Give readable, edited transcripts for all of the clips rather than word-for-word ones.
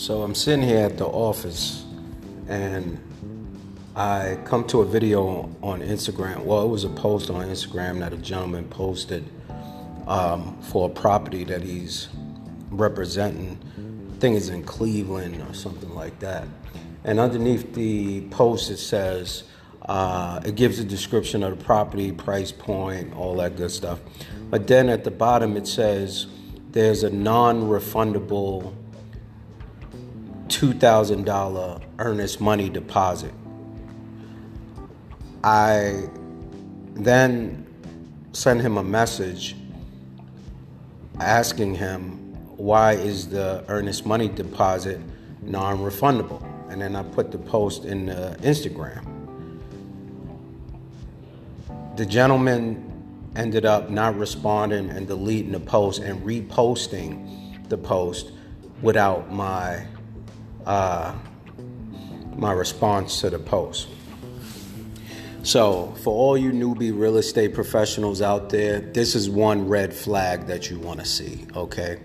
So I'm sitting here at the office and I come to a video on Instagram. Well, it was a post on Instagram that a gentleman posted for a property that he's representing. I think it's in Cleveland or something like that. And underneath the post it says, it gives a description of the property, price point, all that good stuff. But then at the bottom it says there's a non-refundable $2,000 earnest money deposit. I then sent him a message asking him why is the earnest money deposit non-refundable, and then I put the post in Instagram. The gentleman ended up not responding and deleting the post and reposting the post without my response to the post. So for all you newbie real estate professionals out there, this is one red flag that you want to see, okay?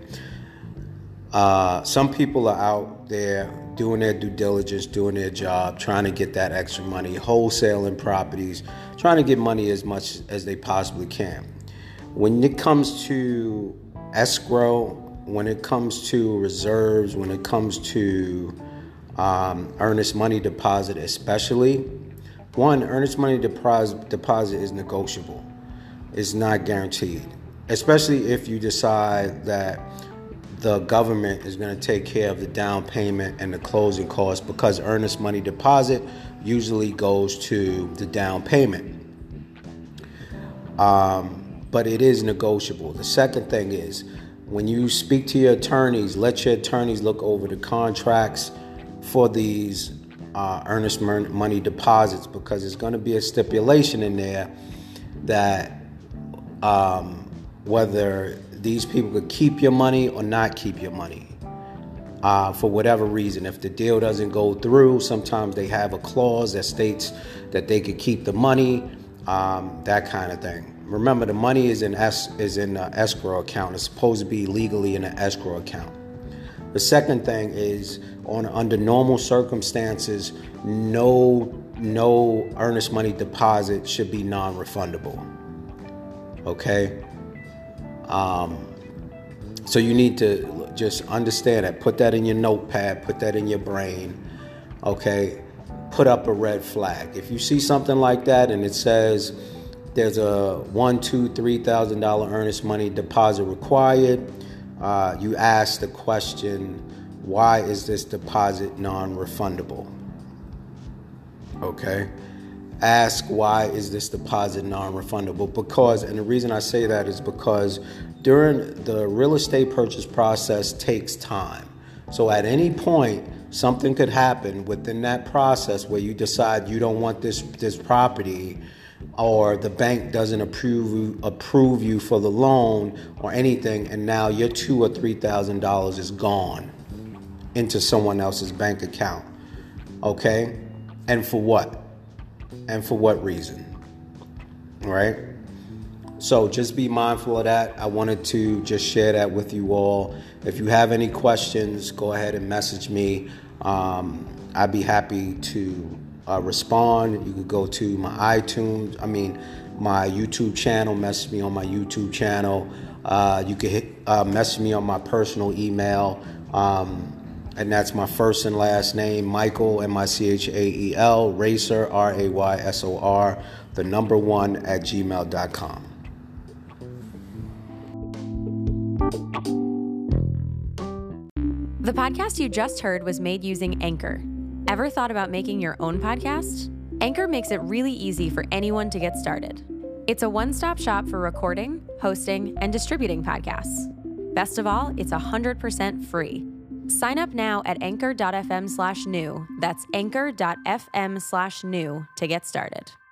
Some people are out there doing their due diligence, doing their job, trying to get that extra money, wholesaling properties, trying to get money as much as they possibly can. When it comes to escrow, when it comes to reserves, when it comes to earnest money deposit especially, one, earnest money deposit is negotiable. It's not guaranteed, especially if you decide that the government is going to take care of the down payment and the closing costs, because earnest money deposit usually goes to the down payment. But it is negotiable. The second thing is, when you speak to your attorneys, let your attorneys look over the contracts for these earnest money deposits, because there's going to be a stipulation in there that whether these people could keep your money or not keep your money for whatever reason. If the deal doesn't go through, sometimes they have a clause that states that they could keep the money, that kind of thing. Remember, the money is in an escrow account. It's supposed to be legally in an escrow account. The second thing is, under normal circumstances, no earnest money deposit should be non-refundable. Okay? So you need to just understand that. Put that in your notepad. Put that in your brain. Okay? Put up a red flag. If you see something like that and it says there's a $1,000, $2,000, $3,000 earnest money deposit required, you ask the question, why is this deposit non-refundable? Okay? Ask, why is this deposit non-refundable? Because, and the reason I say that is because during the real estate purchase process takes time. So at any point, something could happen within that process where you decide you don't want this property, or the bank doesn't approve you for the loan or anything, and now your $2,000 or $3,000 is gone into someone else's bank account. Okay? And for what? And for what reason? Right? So just be mindful of that. I wanted to just share that with you all. If you have any questions, go ahead and message me. I'd be happy to respond. You could go to my my YouTube channel, message me on my YouTube channel. You could message me on my personal email, and that's my first and last name, Michael, Michael, Raysor, Raysor, the number 1 @gmail.com. The podcast you just heard was made using Anchor. Ever thought about making your own podcast? Anchor makes it really easy for anyone to get started. It's a one-stop shop for recording, hosting, and distributing podcasts. Best of all, it's 100% free. Sign up now at anchor.fm/new. That's anchor.fm/new to get started.